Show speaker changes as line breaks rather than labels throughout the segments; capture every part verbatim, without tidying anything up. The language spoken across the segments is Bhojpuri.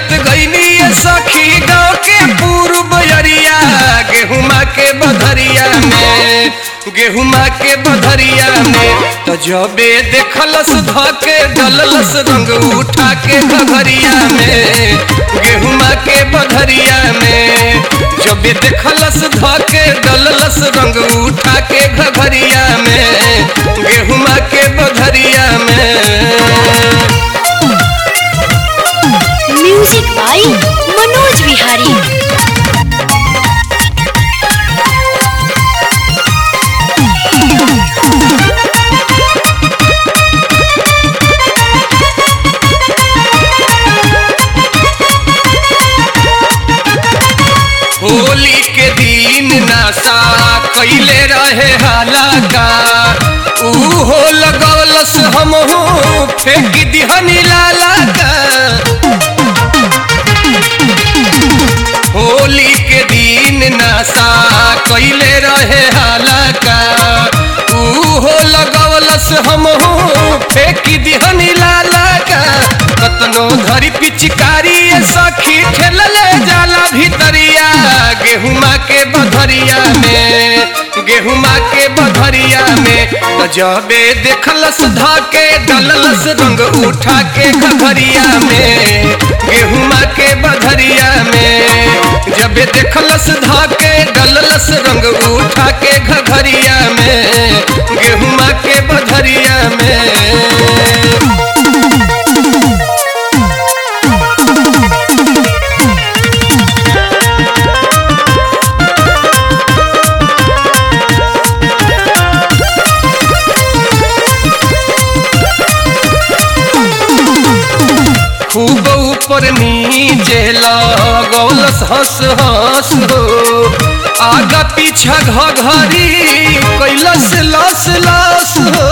खेलत गईनी सखी गाँव के पूर्व बजरिया गेहुमा के बधरिया में गेहुमा के बधरिया में तो जबे देखलस धके डललस रंग उठा के घघरिया में गेहुमा के बधरिया में जबे देखलस धके डललस रंग उठा के घघरिया में गेहुमा के बधरिया में।
Music by Manoj Vihari.
होली के दिन नासा कैले रहे हालाका ऊ हो लगौलस हम हो फेंक दिहनी लाला का। होली के दिन नासा कैले रहे हालाका ऊ हो लगौलस हम हो फेंक दिहनी लाला का। कतनो धरी पिचकारी सखी ठेलले जाला भीतरिया गेहुमा के बधरिया में गेहुमा के बधरिया में तो जबे देखलस धके डललस रंग उठा के घघरिया में गेहुमा के बधरिया में जबे देखलस धके डललस रंग उठा के घघरिया में गेहुमा के बधरिया में। खूब ऊपर नीचे लगौलस हंस हंस हो आगा पीछा घघरी कैलस लस लस हो।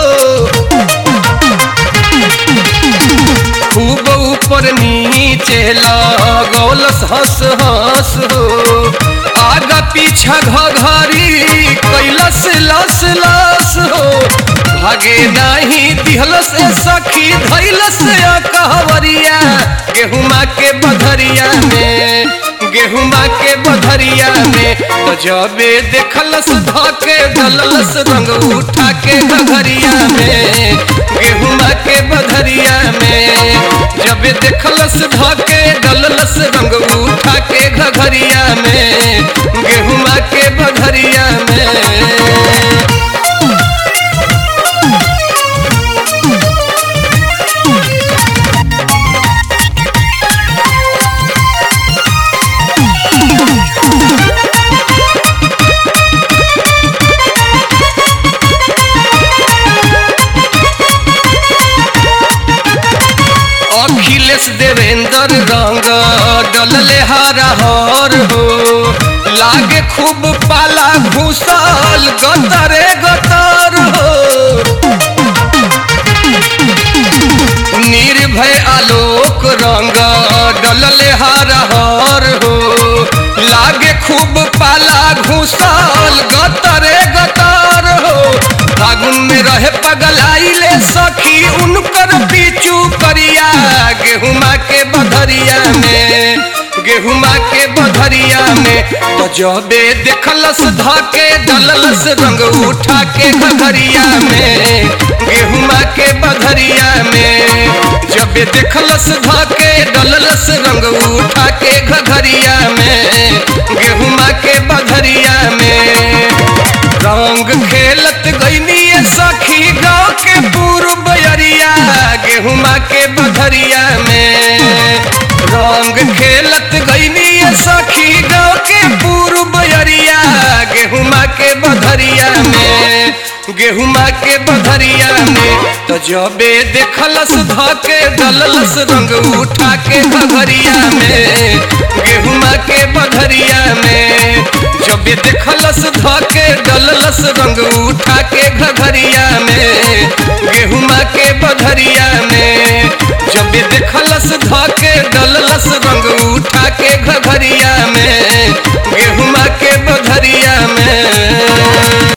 खूब ऊपर नीचे लगौलस हंस हंस हो आगा पीछा घघरी कैलस लस लस हो। भागे नहीं दिहलस सखी धैलस कहवरिया गेहुमा के बधरिया में गेहुमा के बधरिया में तो जबे देखलस धके डललस रंग उठा के घघरिया में गेहुमा के बधरिया में जबे देखलस धके डललस रंग उठा के घघरिया में गेहुमा के बधरिया में। अखिलेश देवेंद्र रंग डलले हारा हर हो लागे खूब पाला घुसल गतरे गतर हो। निर्भय आलोक रंग डलले हारा हर हो लागे खूब पाला घुसल गतरे गतर हो। फागुन में रहे पगलाइले सखी उनकर पीछू करिया गेहुमा के बधरिया में गेहुमा के बधरिया में तो जबे देखलस धके डललस रंग उठा के घघरिया में गेहुमा के बधरिया में जबे देखलस धके डललस रंग उठा के घघरिया में गेहुमा के बधरिया में। रंग खेलत गईनी सखी गाँव के पूर्व बजरिया गेहुमा के बधरिया में रंग खेलत गईनी सखी गाँव के पूर्व बजरिया गेहुमा के बधरिया में गेहुमा के बधरिया में तो जबे देखलस धके डललस रंग उठा के घघरिया में गेहुमा के बधरिया में जबे देखलस धके डललस रंग उठा के घघरिया में गेहुमा के बधरिया में जबे देखलस धके डल